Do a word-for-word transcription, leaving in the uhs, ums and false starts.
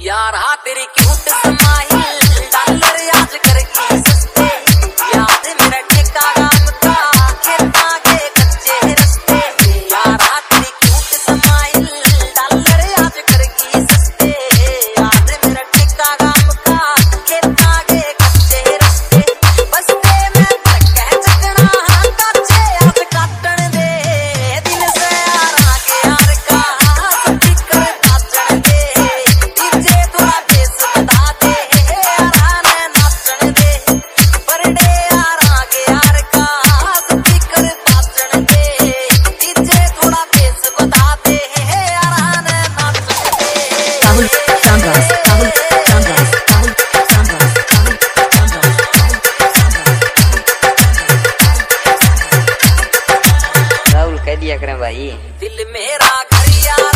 यार हाँ तेरी क्यूट स्माइल डॉलर याद करगी सस्ते याद मेरा ठेका गाम का खेत आगे कच्चे रस्ते यार हाँ तेरी क्यूट स्माइल डॉलर याद करगी सस्ते याद मेरा ठेका गाम का खेत आगे कच्चे रस्ते बसते में कह चकना कच्चे याद काटन दे दिल से यार आगे यार का सच्ची कर काटन दे डीजे थोड़ा बेस बता दे यार ने नाचन दे बरडे यार आगे यार का सच्ची कर काटन दे डीजे थोड़ा बेस बता दे यार ने नाचन दे Rahul Sandras, Rahul Sandras, Rahul Sandras, Rahul Sandras, Rahul कह दिया करें भाई दिल मेरा घरिया